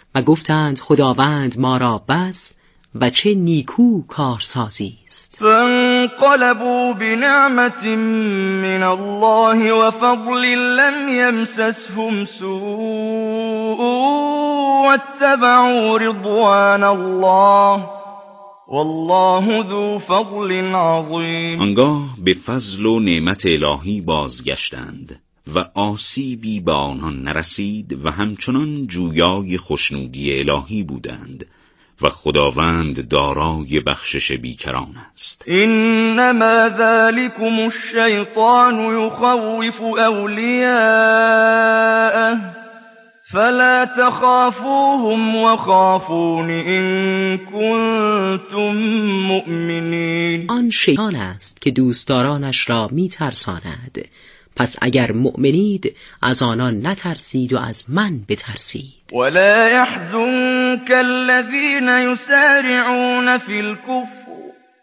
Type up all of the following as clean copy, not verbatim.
و گفتند خداوند ما را بس و چه نیکو کارسازی است. فانقلبوا بنعمت من الله وفضل لم يمسسهم سوء واتبعوا رضوان الله والله ذو فضل عظیم. آنگاه به فضل و نعمت الهی بازگشتند و آسیبی به آنان نرسید و همچنان جویای خوشنودی الهی بودند و خداوند دارای بخشش بیکران است. انما ذلكم الشیطان یخوف اولیاءه فلا تخافوهم وخافون ان کنتم مؤمنین. آن شیطان است که دوستدارانش را میترساند، پس اگر مؤمنید از آنان نترسید و از من بترسید. ولا يحزنك الذين يسارعون في الكفر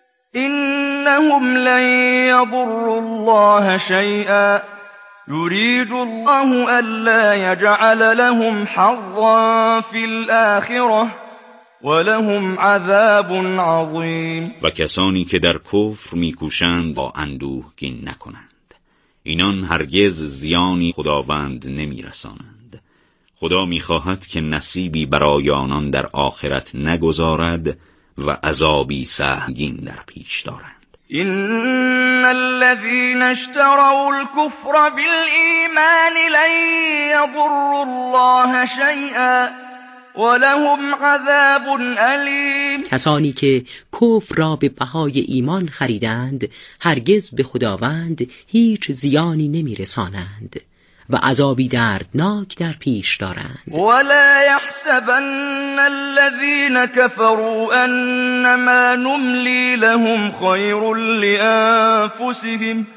إنهم لن يضروا الله شيئا يريد الله ألا يجعل لهم حظا في الآخرة ولهم عذاب عظیم. و کسانی که در کفر میکوشند با اندوهگین نکنند، اینان هرگز زیانی خداوند نمیرسانند. خدا میخواهد که نصیبی برای آنان در آخرت نگذارد و عذابی سهمگین در پیش دارند. إن الذين اشتروا الكفر بالإيمان لن يضروا الله شيئا ولهم عذاب أليم. کسانی که کفر را به بهای ایمان خریدند هرگز به خداوند هیچ زیانی نمیرسانند و عذابی دردناک در پیش دارند. ولا يحسبن الذين كفروا انما نملي لهم خير لانفسهم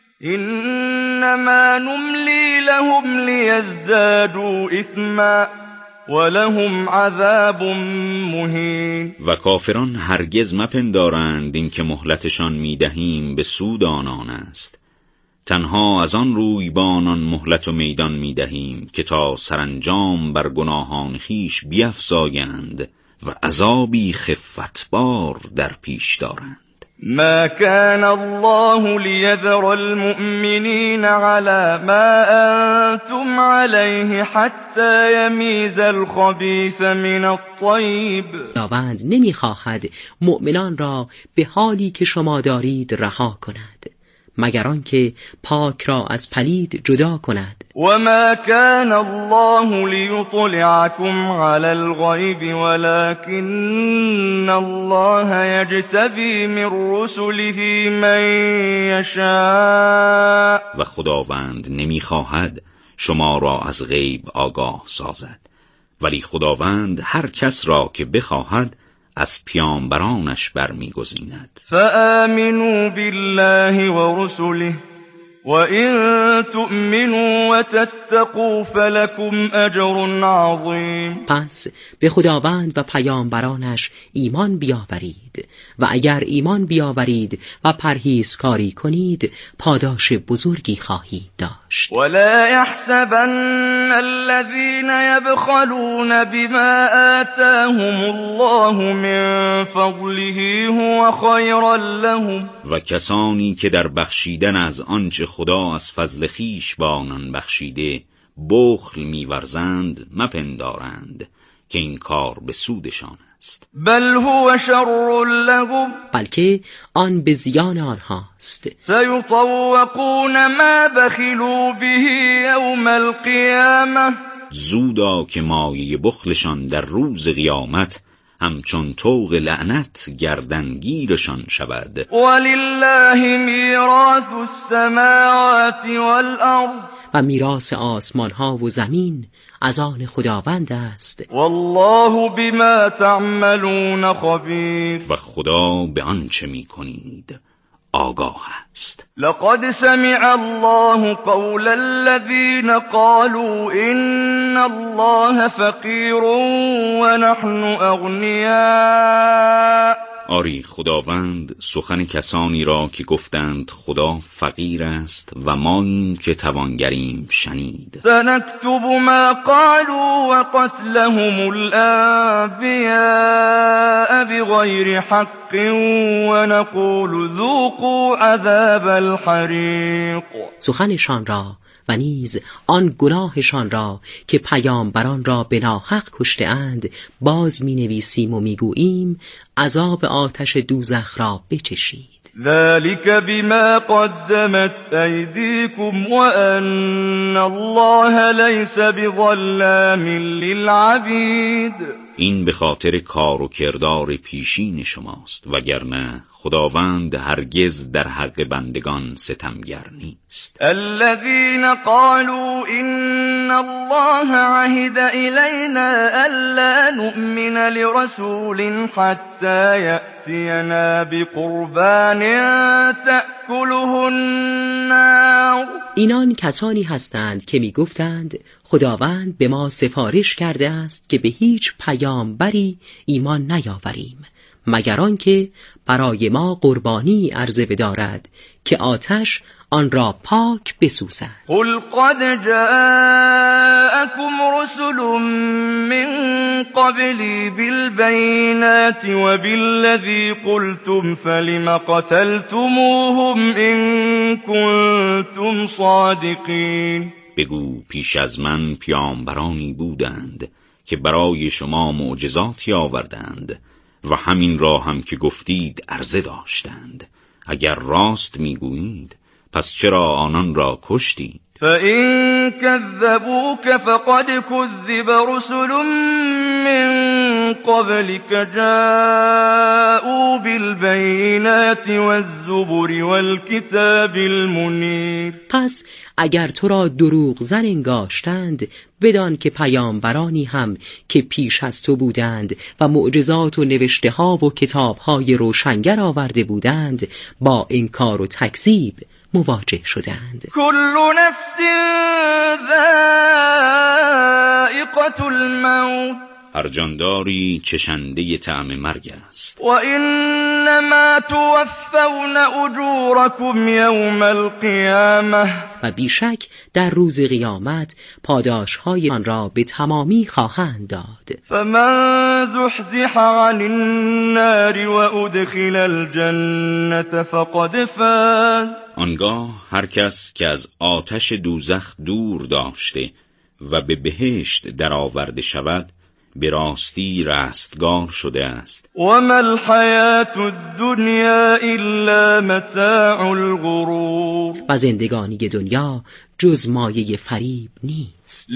انما نملي لهم ليزدادوا اثما ولهم عذاب مهین. و کافران هرگز مپندارند این که مهلتشان میدهیم به سود آنان است، تنها از آن روی با آنان مهلت و میدان میدهیم که تا سرانجام بر گناهان خیش بیفزایند و عذابی خفتبار در پیش دارند. ما كان الله ليذر المؤمنين على ما أنتم عليه حتى يميز الخبيث من الطيب. خداوند نمیخواهد مؤمنان را به حالی که شما دارید رها کند مگر آنکه پاک را از پلید جدا کند. وما كان الله ليطلعكم على الغيب ولكن الله يجتبي من رسله من يشاء. و خداوند نمیخواهد شما را از غیب آگاه سازد، ولی خداوند هر کس را که بخواهد از پیامبرانش برمیگزیند. فآمنوا بالله ورسله وَإِن تُؤْمِنُوا وَتَتَّقُوا فَلَكُمْ أَجْرٌ عَظِيمٌ. پس به خداوند و پیامبرانش ایمان بیاورید و اگر ایمان بیاورید و پرهیزکاری کنید پاداش بزرگی خواهید داشت. وَلَا يَحْسَبَنَّ الَّذِينَ يَبْخَلُونَ بِمَا آتَاهُمُ اللَّهُ مِنْ فَضْلِهِ هُوَ خَيْرًا لَهُمْ. و کسانی که در بخشیدن از آنچه خدا از فضل خویش با آنان بخشیده بخل می‌ورزند مپندارند که این کار به سودشان است. بل هو شر لهم، بلکه آن به زیان آنهاست. سیطوقون ما بخلوا به یوم القیامه، زودا که مایه بخلشان در روز قیامت همچون طوق لعنت گردنگیرشان شود. ولله میراث السماوات والارض، و میراث آسمان ها و زمین از آن خداوند است. والله بما تعملون خبیر، و خدا به آنچه میکنید آگاه است. لقد سمع الله قول الذين قالوا إن الله فقير ونحن أغنياء آری خداوند سخن کسانی را که گفتند خدا فقیر است و ما این که توانگریم شنید. سنكتب ما قالوا وقتلهم الأنبياء بغير حق ونقول ذوقوا عذاب الحریق. سخنشان را و نیز آن گناهشان را که پیامبران را به ناحق کشته اند باز می نویسیم و می گوییم عذاب آتش دوزخ را بچشید. ذلك بما قدمت أيديكم وأن الله ليس بظلام للعبید. این به خاطر کار و کردار پیشین شماست وگرنه خداوند هرگز در حق بندگان ستمگر نیست. الذين قالوا إن الله عهد إلينا ألا نؤمن لرسول حتى يأتينا بقربان تأكله النار. اینان کسانی هستند که می گفتند خداوند به ما سفارش کرده است که به هیچ پیامبری ایمان نیاوریم مگر آنکه برای ما قربانی عرضه بدارد که آتش آن را پاک بسوزد. قل قد جاءكم رسل من قبلی بالبينات وبالذي قلتم فلم قتلتموهم إن كنتم صادقین. بگو پیش از من پیامبرانی بودند که برای شما معجزاتی آوردند و همین را هم که گفتید عرضه داشتند. اگر راست میگویید پس چرا آنان را کشتید؟ فَإِن كَذَّبُوكَ فَقَدْ كُذِّبَ رُسُلٌ مِّن قَبْلِكَ جَاءُوا بِالْبَيِّنَاتِ وَالزُّبُرِ وَالْكِتَابِ الْمُنِيرِ. پس اگر تو را دروغ زن انگاشتند بدان که پیامبرانی هم که پیش از تو بودند و معجزات و نوشته ها و کتاب های روشنگر آورده بودند با انکار و تکذیب مواجه شدند. كل نفس ذائقة الموت. هر جانداری چشنده طعم مرگ است. و انما توفون اجورکم یوم القیامه. و بیشک در روز قیامت پاداش‌های آن را به تمامی خواهند داد. فمن زحزح عن النار و ادخل الجنة فقد فاز. آنگاه هر کس که از آتش دوزخ دور داشته و به بهشت درآورده شود به راستی رستگار شده است. و ما الحیاة الدنیا الا متاع الغرور. و زندگانی دنیا جز مایه فریب نیست.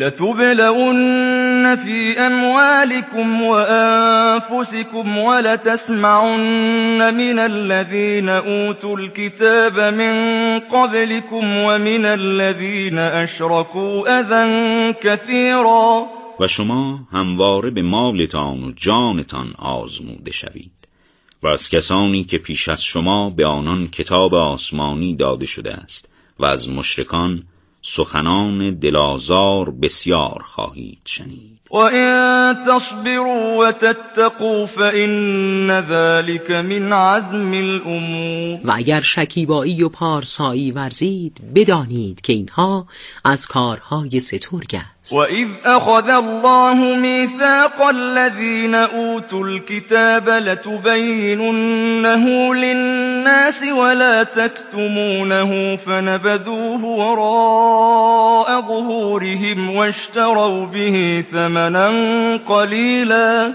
لتبلون فی اموالکم و انفسکم و لتسمعن من الذین اوتوا الكتاب من قبلکم و من الذین اشرکوا اذى کثیرا. و شما همواره به مالتان و جانتان آزموده شوید و از کسانی که پیش از شما به آنان کتاب آسمانی داده شده است و از مشرکان سخنان دلازار بسیار خواهید شنید. و ان تصبروا و تتقوا فإن ذلك من عزم الامور. و اگر شکیبایی و پارسایی ورزید بدانید که اینها از کارهای سترگ است. و اذ اخذ الله میثاق الذین اوتوا الكتاب لتبیننه للناس ولا تكتمونه فنبذوه وراء ظهورهم واشتروا به ثمنا قلیلا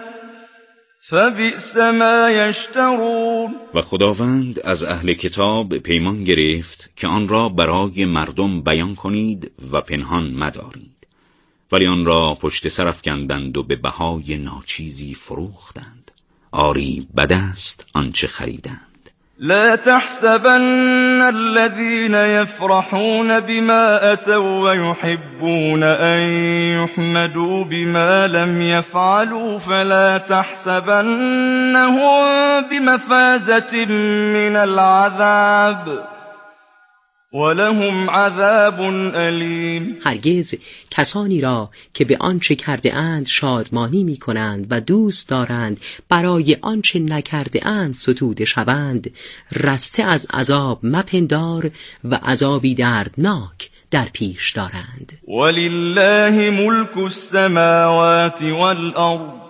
فبئس ما یشترون. و خداوند از اهل کتاب پیمان گرفت که آن را برای مردم بیان کنید و پنهان مدارید ولی آن را پشت سر افکندند و به بهای ناچیزی فروختند. آری بد است آنچه خریدند. لا تحسبن الذين يفرحون بما أتوا ويحبون أن يحمدوا بما لم يفعلوا فلا تحسبنهم بمفازة من العذاب ولهم عذاب ألیم. هرگز کسانی را که به آنچه کرده اند شادمانی می کنند و دوست دارند برای آنچه نکرده اند ستوده شوند رسته از عذاب مپندار و عذابی دردناک در پیش دارند. ولله ملک السماوات والأرض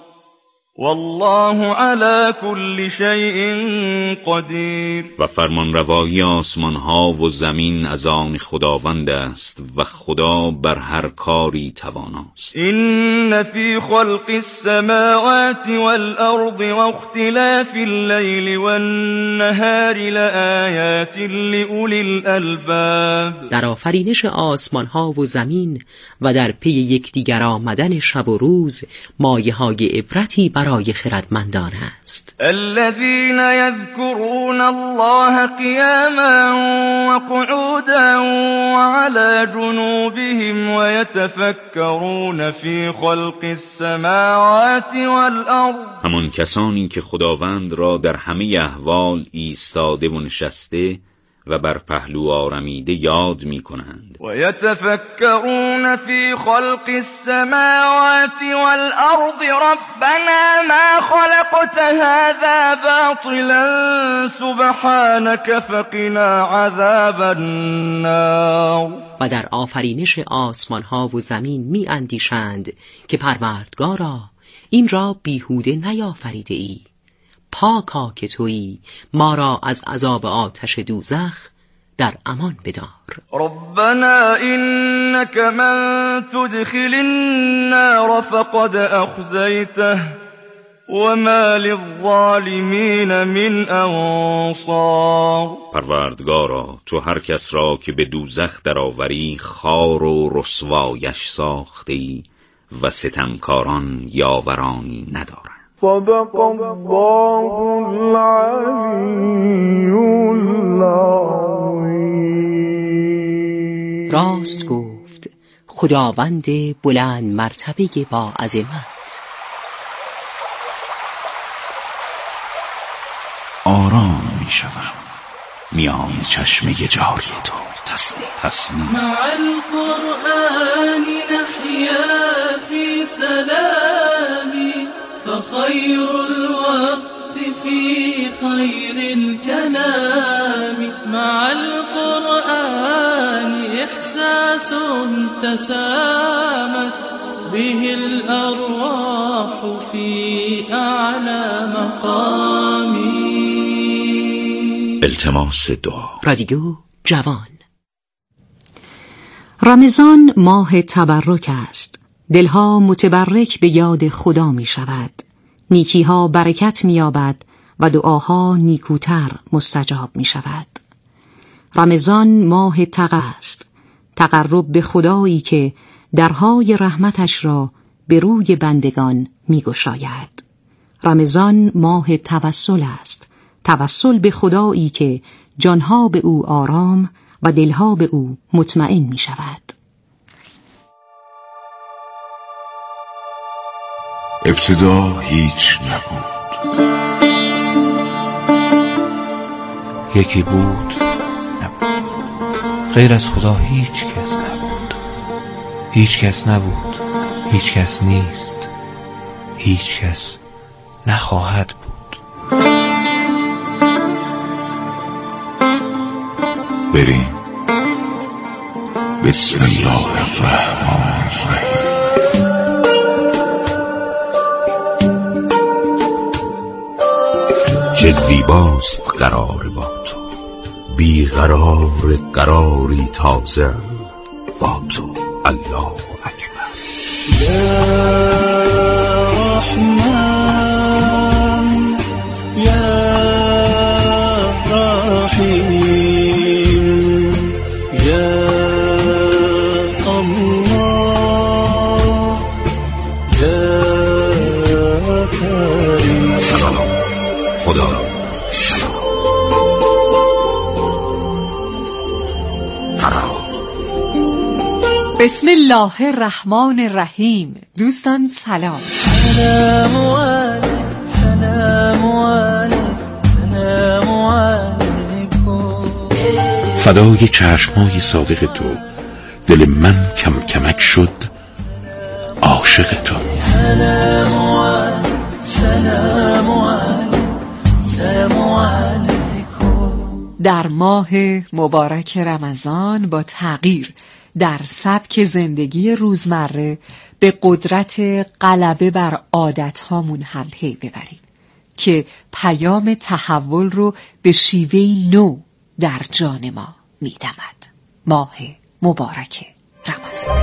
والله على كل شيء قدیر. و فرمان روایی آسمان ها و زمین از آن خداوند است و خدا بر هر کاری تواناست. این فی خلق السماوات والارض واختلاف الليل والنهار لآیات لأولی الالباب. در آفرینش آسمان ها و زمین و در پی یکدیگر آمدن شب و روز مایه های عبرتی برای خردمندان است. الذين يذكرون الله قياما وقعودا وعلى جنوبهم ويتفكرون في خلق السماوات والأرض. همان کسانی که خداوند را در همه احوال ایستاده و نشسته و بر پهلو آرمیده یاد می کنند. و یتفکرون فی خلق السماوات والارض ربنا ما خلقت هذا باطلا سبحانك فقنا عذاب النار. و در آفرینش آسمان ها و زمین می اندیشند که پروردگارا این را بیهوده نیافریده ای، پاکا که تویی، ما را از عذاب آتش دوزخ در امان بدار. ربنا انك من تدخل النار فقد اخزيته وما للظالمین من انصار. پروردگارا تو هر کس را که به دوزخ درآوری خار و رسوایش ساختی و ستمکاران یاورانی ندارند. صدق الله العلی العظیم. راست گفت خداوند بلند مرتبه با عظمت. آرام می شوم میان چشمه جاری تو. تسنیم مع القرآن نحیا فی سلامی فخير الوقت في خير الكلام. مع القرآن إحساس تسامت به الأرواح في أعلى مقام. التماس دعا. رادیو جوان. رمضان ماه تبرک است. دلها متبرک به یاد خدا می شود. نیکیها برکت می یابد و دعاها نیکوتر مستجاب می شود. رمضان ماه تقی است. تقرب به خدایی که درهای رحمتش را به روی بندگان می گشاید. رمضان ماه توسل است. توسل به خدایی که جانها به او آرام و دلها به او مطمئن می شود. ابتدا هیچ نبود، یکی بود نبود، غیر از خدا هیچ کس نبود. هیچ کس نبود، هیچ کس نیست، هیچ کس نخواهد بود. بریم. بسم الله الرحمن الرحیم. چه زیباست قرار با تو، بیقرار قراری تازه با تو. الله اکبر. یا رحمان یا رحیم یا الله یا کریم. سلام خدا سلام. بسم الله الرحمن الرحیم. دوستان سلام. سلام علیکم، سلام علیکم، سلام علیکم. فدای چشمهای صادق تو دل من کم کمک شد عاشق تو. در ماه مبارک رمضان با تغییر در سبک زندگی روزمره به قدرت غلبه بر عادتهامون هم پی ببریم که پیام تحول رو به شیوهی نو در جان ما می‌دمد. ماه مبارک رمضان.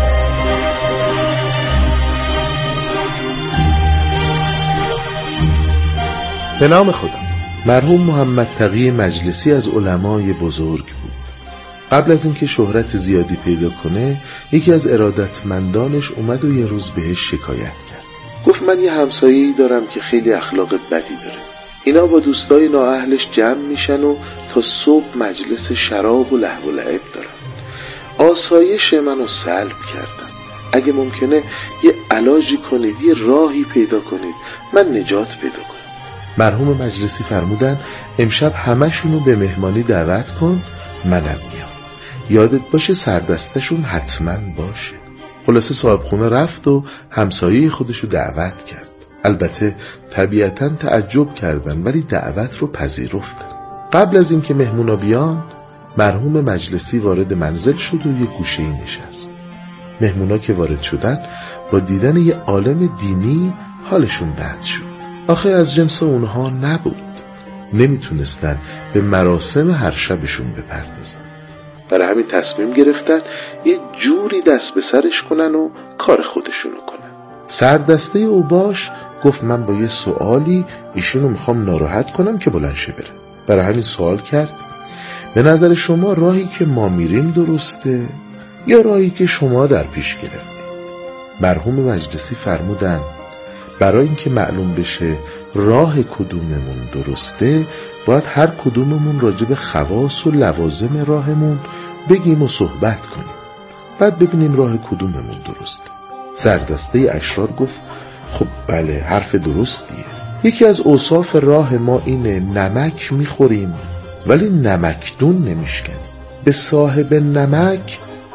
به نام خدا. مرحوم محمد تقی مجلسی از علمای بزرگ بود. قبل از اینکه شهرت زیادی پیدا کنه یکی از ارادتمندانش اومد و یه روز بهش شکایت کرد. گفت من یه همسایه‌ای دارم که خیلی اخلاق بدی داره. اینا با دوستای نااهلش جمع میشن و تا صبح مجلس شراب و لهو و لعب دارن. آسایش منو سلب کردن. اگه ممکنه یه علاجی کنید، یه راهی پیدا کنید، من نجات پیدا کنم. مرحوم مجلسی فرمودن امشب همشونو به مهمانی دعوت کن، منم میام. یادت باشه سردستشون حتما باشه. خلاصه صاحب خونه رفت و همسایه خودشو دعوت کرد. البته طبیعتاً تعجب کردن ولی دعوت رو پذیرفتن. قبل از اینکه مهمونا بیان مرحوم مجلسی وارد منزل شد و یه گوشه‌ای نشست. مهمونا که وارد شدن با دیدن یه عالم دینی حالشون بد شد. آخه از جنس اونها نبود. نمیتونستن به مراسم هر شبشون بپردازن. برای همین تصمیم گرفتن یه جوری دست به سرش کنن و کار خودشونو کنن. سردسته اوباش گفت من با یه سوالی ایشونو میخوام ناراحت کنم که بلند شه بره. برای همین سوال کرد به نظر شما راهی که ما میریم درسته یا راهی که شما در پیش گرفتید؟ مرحوم مجلسی فرمودن برای اینکه معلوم بشه راه کدوممون درسته باید هر کدوممون راجع به خواص و لوازم راهمون بگیم و صحبت کنیم، بعد ببینیم راه کدوممون درسته. سردسته اشرار گفت خب بله حرف درستیه. یکی از اوصاف راه ما اینه نمک میخوریم ولی نمکدون نمیشکنیم، به صاحب نمک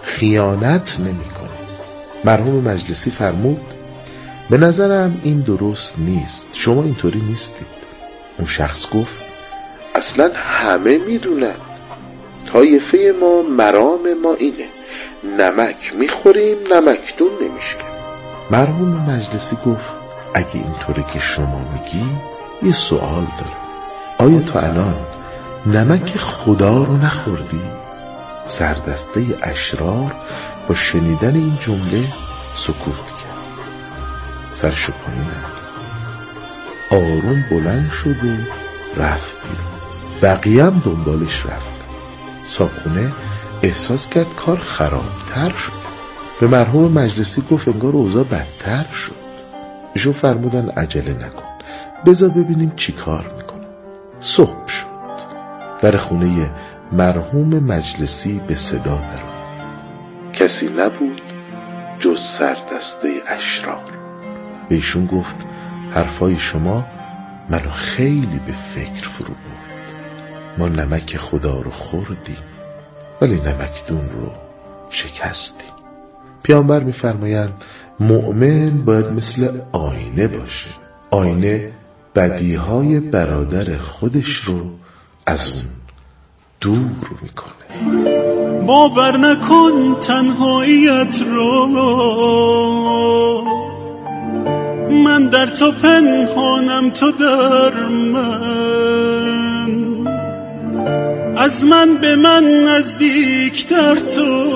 خیانت نمیکنیم. مرحوم مجلسی فرمود به نظرم این درست نیست، شما اینطوری نیستید. اون شخص گفت اصلا همه میدونن طایفه ما مرام ما اینه نمک میخوریم نمکدون نمیشکنیم. مرحوم مجلسی گفت اگه اینطوره که شما میگی یه سوال دارم، آیا تو الان نمک خدا رو نخوردی؟ سردسته اشرار با شنیدن این جمله سکوت کرد، سرشو پایین نهاد، آروم بلند شد و رفت بیرون. بقیه هم دنبالش رفت. صاحبخونه احساس کرد کار خرابتر شد. به مرحوم مجلسی گفت انگار اوضاع بدتر شد. ایشون فرمودن عجله نکن، بذار ببینیم چی کار میکنه. صبح شد. در خونه مرحوم مجلسی به صدا درآمد. کسی نبود جز سردسته اشرار. به ایشون گفت حرفای شما منو خیلی به فکر فرو برد. ما نمک خدا رو خوردیم ولی نمکدون رو شکستیم. پیامبر میفرمایند مؤمن باید مثل آینه باشه. آینه بدیهای برادر خودش رو از اون دور میکنه. باور نکن تنهاییت رو، من در تو پنهانم تو در من، از من به من نزدیکتر تو،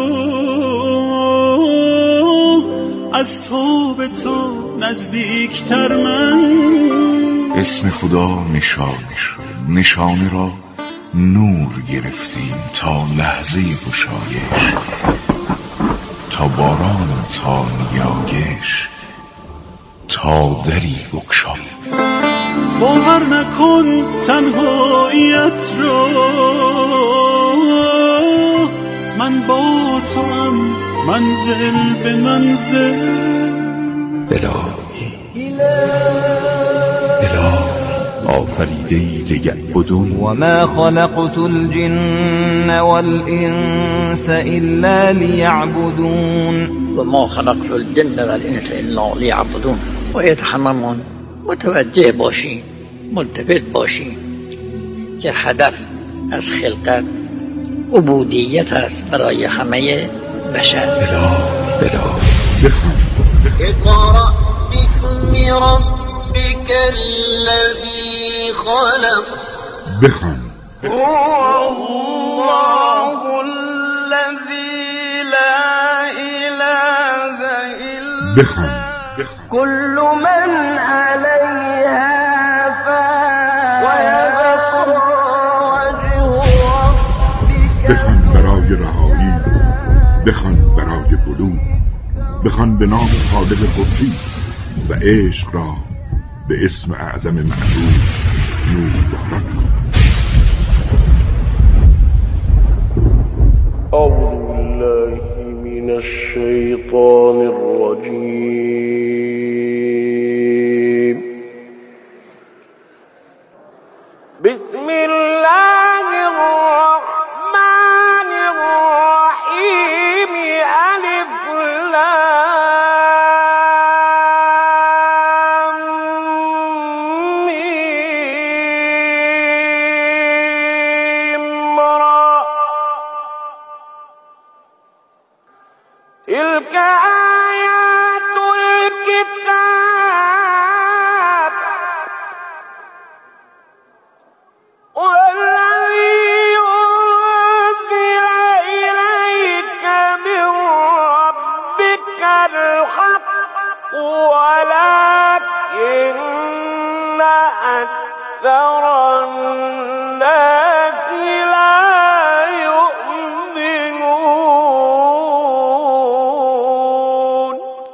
از تو به تو نزدیکتر من. اسم خدا نشانه شد، نشانه را نور گرفتیم تا لحظه گشایش، تا باران تا نیایش، تا دری بگشاییم. باور نکن تنهاییت رو، من با تو هم منزل به منزل. الهی آفریدی لیعبدون وما خلقت الجن والإنس إلا ليعبدون وما خلقت الجن والإنس إلا ليعبدون. باید هممون متوجه باشیم، ملتفت باشیم که هدف از خلقت عبودیت است برای همه بشر. بلا اقرأ باسم ربك الذي خلق. بخوان. هو الله الذي لا إله إلا بخوان. كل من عليها فان ويبقى وجه ربك. بخوان برای رهایی، بخوان برای بلوغ، بخوان به نام خالق خورشید و عشق را به اسم اعظم معشوق نور باران کن. أعوذ بالله من الشيطان الرجيم. بسم الله الرحمن الرحيم. ألف لام ميم را. تلك آيات الكتاب والذي أنزل إليك من ربك الحق ولكن أكثر الناس لا يؤمنون.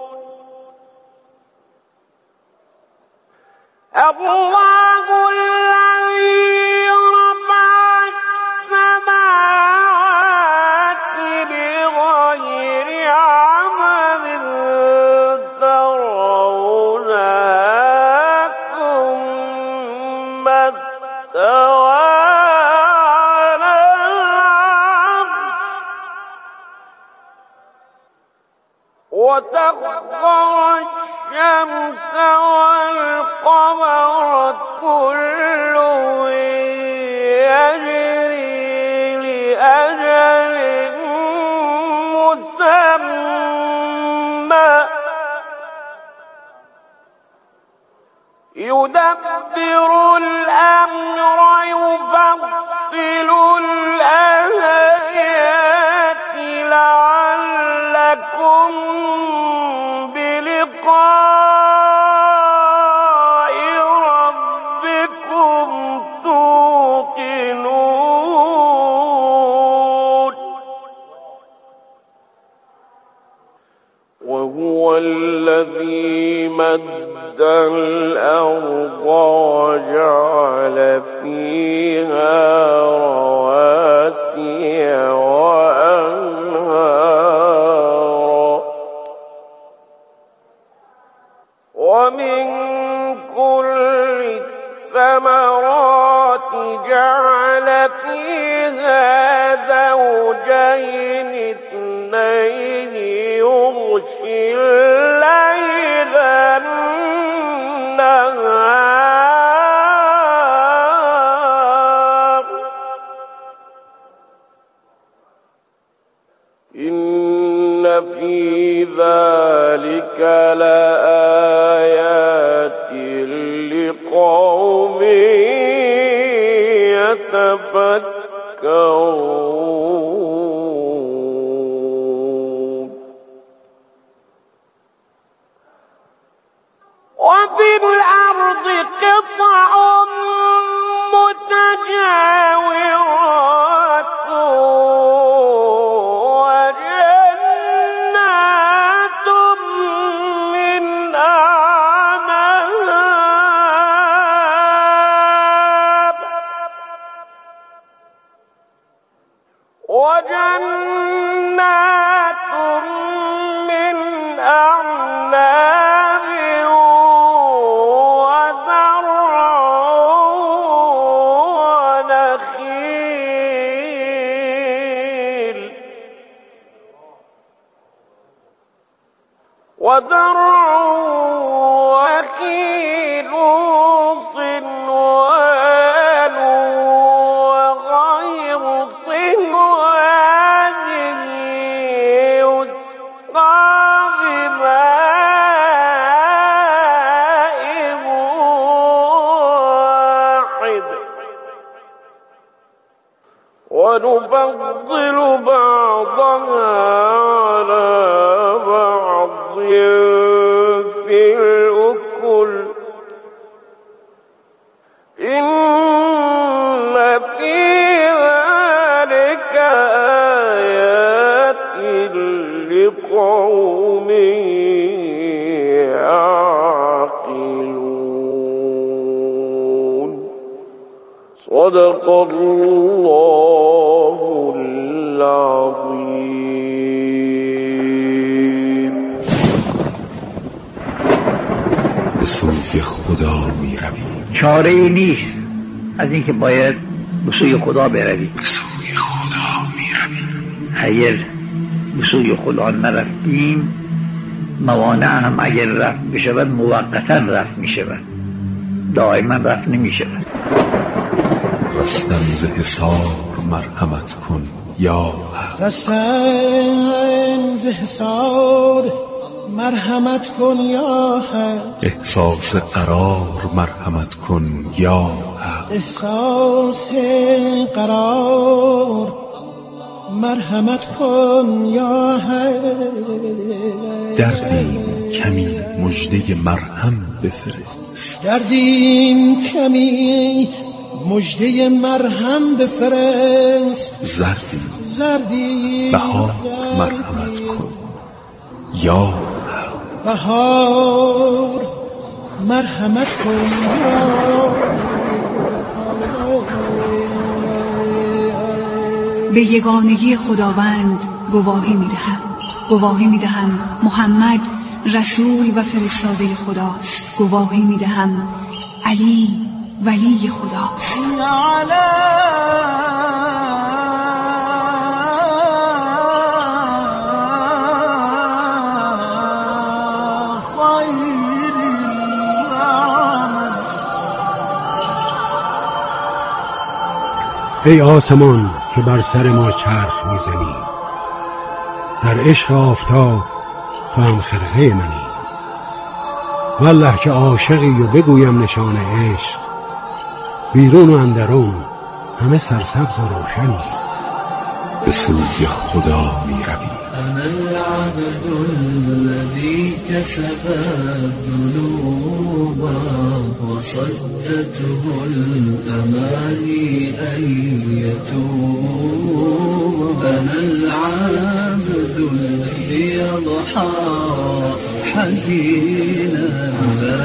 الله الذي رفع السماوات بغير عمد ترونها ثم استوى على العرش وسخر الشمس والقمر كل يجري لأجل مسمى يدبر الأمر يفصل الآيات لعلكم بلقاء ربكم توقنون. وهو الذي مد الأرض وجعل فيها رواسي وأنهارا ومن كل الثمرات جعل فيها زوجين اثنين يغشي الليل النهار إن في ذلك لآيات لقوم يتفكرون. وفي الأرض قطع متجاورات وجنات من أعناب وزرع وخيل صنوان وغير صنوان يسقى بماء واحد ونفضل بعضها على بعض في الأكل إن في ذلك آيات لقوم يعقلون صدق الله العظيم. به سوی خدا می رویم، چاره ای نیست از اینکه باید به سوی خدا برویم. به سوی خدا می رویم. اگر به سوی خدا نرفتیم موانع هم اگر رفت بشود موقتا رفت می شود، دائما رفت نمی شود. رستن ز حصار مرحمت کن یا حق، رستن ز حصار مرحمت کن یا حق، احساس قرار مرحمت کن یا حق، احساس قرار مرحمت کن یا حق. دردیم کمی مژده مرهم بفرست، دردیم کمی مژده مرهم بفرست. زردی بهار مرحمت کن یا حق، بهار مرحمت کن یا به یگانگی خداوند گواهی می‌دهم محمد رسول و فرستاده خداست. گواهی می‌دهم علی ولی خداست. ای آسمان که بر سر ما چرخ میزنی، در عشق آفتاب تو هم خرقه منی. والله که عاشقی و بگویم نشان عشق، بیرون و اندرون همه سرسبز و روشنی. به سوی خدا می رویم. أنا العبد الذي كسب الذنوب وصدته الأماني أن يتوب. أنا العبد الذي يضحى حزينا على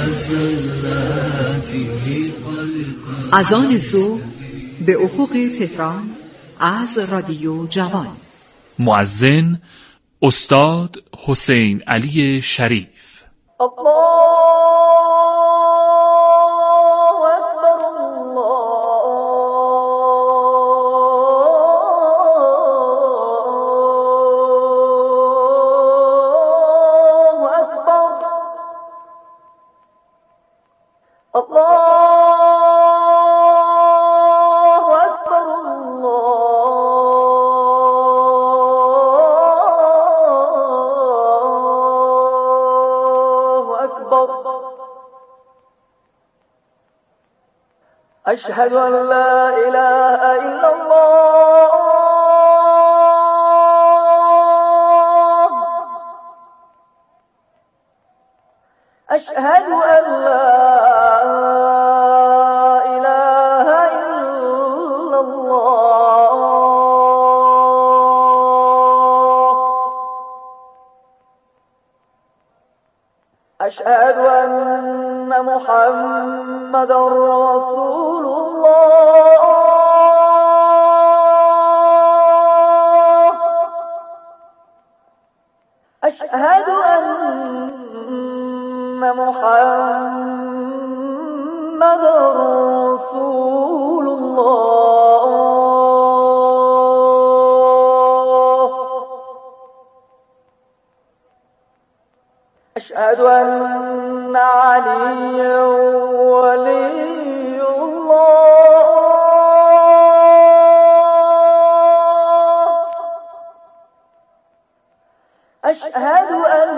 زلاته قلقا. از آن صبح به افق تهران از رادیو جوان. مؤذن استاد حسین علی شریف. أشهد أن لا إله إلا الله. أشهد أن لا إله إلا الله. أشهد أن محمد رسول الله. أشهد أن محمد رسول الله. أشهد أن عليا ولي الله أشهد أن